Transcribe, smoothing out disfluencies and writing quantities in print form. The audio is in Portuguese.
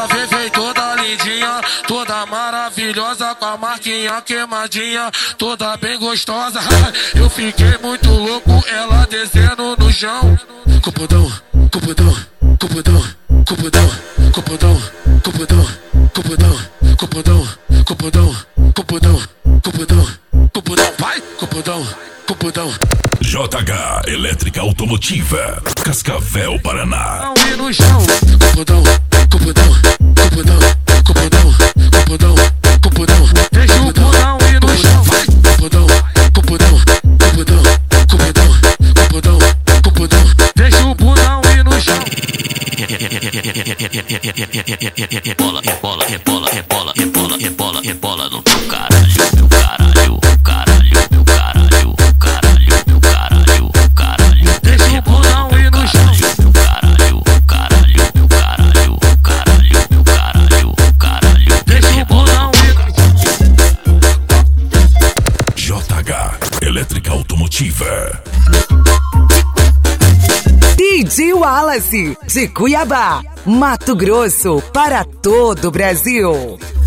Ela vem toda lindinha, toda maravilhosa, com a marquinha queimadinha, toda bem gostosa. Eu fiquei muito louco, ela descendo no chão. Cupudão, cupudão, cupudão, cupudão, cupudão, cupudão, cupudão, cupudão, cupudão, cupudão, cupudão, cupudão, vai, cupudão, cupudão. JH Elétrica Automotiva, Cascavel, Paraná. Não ir no chão. Cupudão, cupudão, cupudão, cupudão, cupudão, cupudão. Deixa o pudão ir no chão. Vai, cupudão, cupudão, cupudão, cupudão, cupudão, cupudão. Deixa o pudão ir no chão. Rebola, rebola, rebola, rebola, rebola, rebola, rebola no teu caralho, meu caralho, caralho, meu caralho, caralho, meu caralho, caralho. Deixa o pudão ir no chão. Meu caralho, caralho, meu caralho, caralho, meu caralho, caralho. Deixa o pudão ir no chão. JH Elétrica Automotiva. DJ Wallace, de Cuiabá, Mato Grosso, para todo o Brasil.